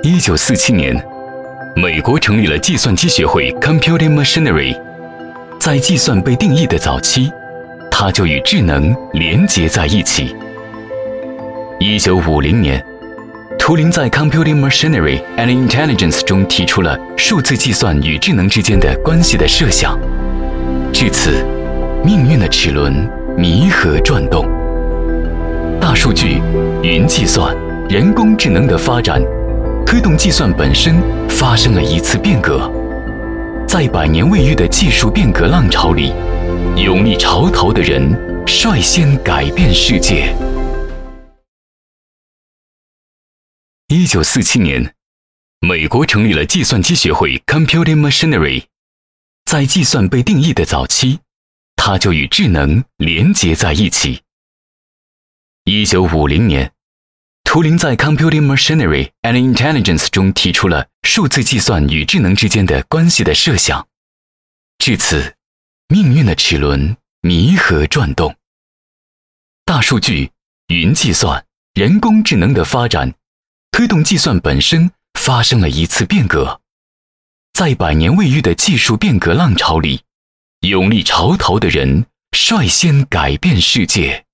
1947年，美国成立了计算机学会 Computing Machinery。在计算被定义的早期，它就与智能连结在一起。1950年，图灵在 Computing Machinery and Intelligence 中提出了数字计算与智能之间的关系的设想。至此，命运的齿轮弥合转动。大数据、云计算、人工智能的发展，推动计算本身发生了一次变革。在100年未遇的技术变革浪潮里，勇立潮头的人率先改变世界。1947年，美国成立了计算机学会 Computing Machinery。在计算被定义的早期，它就与智能连结在一起。1950年，图灵在 Computing Machinery and Intelligence 中提出了数字计算与智能之间的关系的设想。至此，命运的齿轮弥合转动。大数据、云计算、人工智能的发展，推动计算本身发生了一次变革。在100年未遇的技术变革浪潮里，勇立潮头的人率先改变世界。